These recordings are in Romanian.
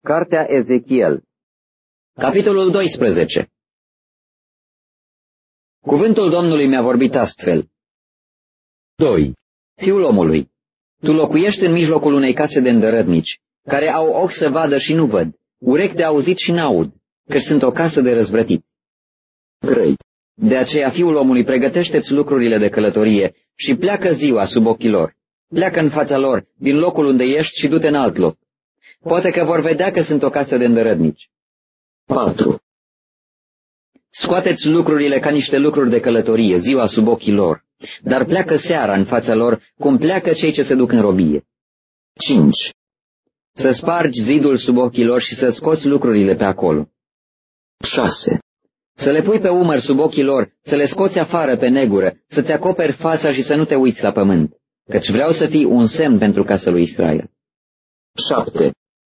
Cartea Ezechiel, capitolul 12. Cuvântul Domnului mi-a vorbit astfel. 2. Fiul omului, tu locuiești în mijlocul unei case de îndărătnici, care au ochi să vadă și nu văd, urechi de auzit și n-aud, căci sunt o casă de răzvrătit. 3. De aceea, fiul omului, pregătește-ți lucrurile de călătorie și pleacă ziua sub ochii lor. Pleacă în fața lor, din locul unde ești și du-te în alt loc. Poate că vor vedea că sunt o casă de îndărătnici. 4. Scoateți lucrurile ca niște lucruri de călătorie, ziua sub ochii lor, dar pleacă seara în fața lor, cum pleacă cei ce se duc în robie. 5. Să spargi zidul sub ochii lor și să scoți lucrurile pe acolo. 6. Să le pui pe umăr sub ochii lor, să le scoți afară pe negură, să-ți acoperi fața și să nu te uiți la pământ, căci vreau să fii un semn pentru casa lui Israel. 7.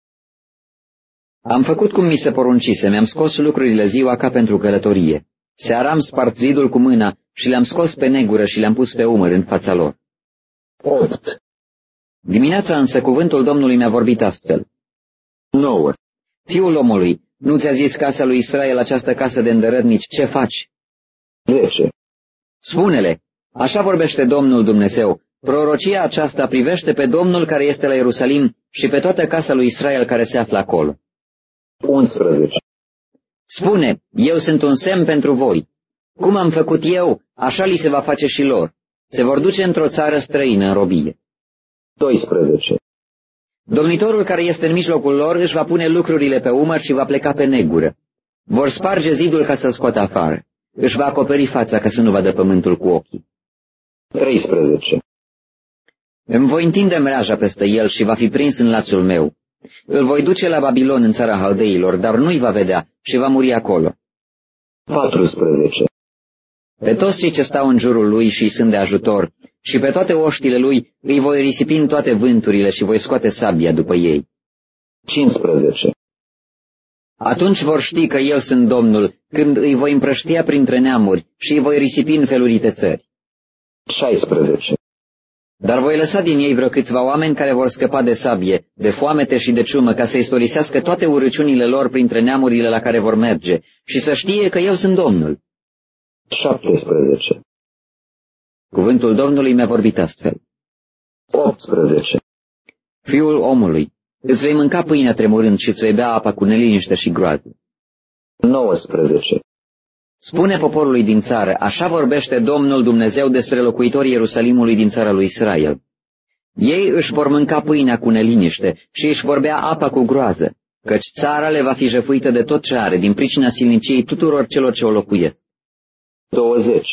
Am făcut cum mi se poruncise, mi-am scos lucrurile ziua ca pentru călătorie. Seara am spart zidul cu mâna și le-am scos pe negură și le-am pus pe umăr în fața lor. 8. Dimineața însă cuvântul Domnului mi-a vorbit astfel. 9. Fiul omului, nu ți-a zis casa lui Israel, această casă de îndărătnici, ce faci? 10. Spune-le, așa vorbește Domnul Dumnezeu, prorocia aceasta privește pe Domnul care este la Ierusalim și pe toată casa lui Israel care se află acolo. 11. Spune, eu sunt un semn pentru voi. Cum am făcut eu, așa li se va face și lor. Se vor duce într-o țară străină în robie. 12. Domnitorul care este în mijlocul lor își va pune lucrurile pe umăr și va pleca pe negură. Vor sparge zidul ca să-l scoată afară. Își va acoperi fața ca să nu vadă pământul cu ochii. 13. Îmi voi întinde mreaja peste el și va fi prins în lațul meu. Îl voi duce la Babilon în țara Haldeilor, dar nu-i va vedea și va muri acolo. 14. Pe toți cei ce stau în jurul lui și sunt de ajutor și pe toate oștile lui îi voi risipi în toate vânturile și voi scoate sabia după ei. 15. Atunci vor ști că eu sunt Domnul, când îi voi împrăștia printre neamuri și îi voi risipi în felurite țări. 16. Dar voi lăsa din ei vreo câțiva oameni care vor scăpa de sabie, de foamete și de ciumă, ca să istorisească toate urăciunile lor printre neamurile la care vor merge și să știe că eu sunt Domnul. 17. Cuvântul Domnului mi-a vorbit astfel. 18. Fiul omului, îți vei mânca pâinea tremurând și îți vei bea apa cu neliniște și groază. 19. Spune poporului din țară, așa vorbește Domnul Dumnezeu despre locuitorii Ierusalimului din țara lui Israel. Ei își vor mânca pâinea cu neliniște și își vor bea apa cu groază, căci țara le va fi jefuită de tot ce are, din pricina silniciei tuturor celor ce o locuiesc. 20.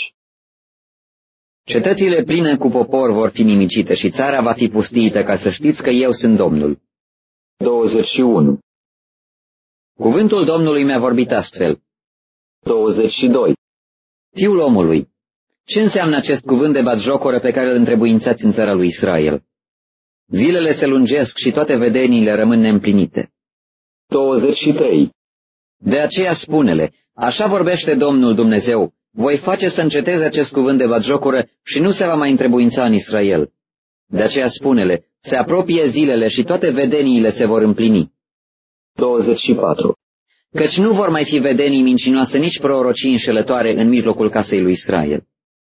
Cetățile pline cu popor vor fi nimicite și țara va fi pustiită, ca să știți că eu sunt Domnul. 21. Cuvântul Domnului mi-a vorbit astfel. 22. Fiul omului, ce înseamnă acest cuvânt de batjocoră pe care îl întrebuințați în țara lui Israel? Zilele se lungesc și toate vedeniile rămân neîmplinite. 23. De aceea spune-le, așa vorbește Domnul Dumnezeu, voi face să înceteze acest cuvânt de batjocoră și nu se va mai întrebuința în Israel. De aceea spune-le, se apropie zilele și toate vedeniile se vor împlini. 24. Căci nu vor mai fi vedenii mincinoase, nici prorocii înșelătoare în mijlocul casei lui Israel.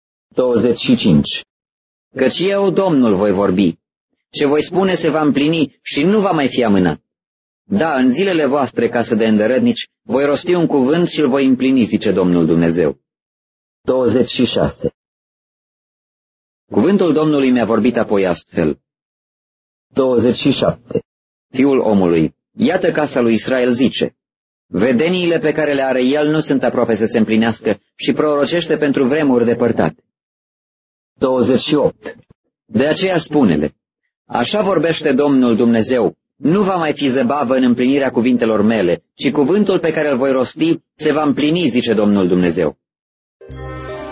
25. Căci eu, Domnul, voi vorbi. Ce voi spune se va împlini și nu va mai fi amânat. Da, în zilele voastre, casă de îndărătnici, voi rosti un cuvânt și îl voi împlini, zice Domnul Dumnezeu. 26. Cuvântul Domnului mi-a vorbit apoi astfel. 27. Fiul omului, iată casa lui Israel zice, vedeniile pe care le are el nu sunt aproape să se împlinească și prorocește pentru vremuri depărtate. 28. De aceea spune-le, așa vorbește Domnul Dumnezeu, nu va mai fi zăbavă în împlinirea cuvintelor mele, ci cuvântul pe care îl voi rosti se va împlini, zice Domnul Dumnezeu.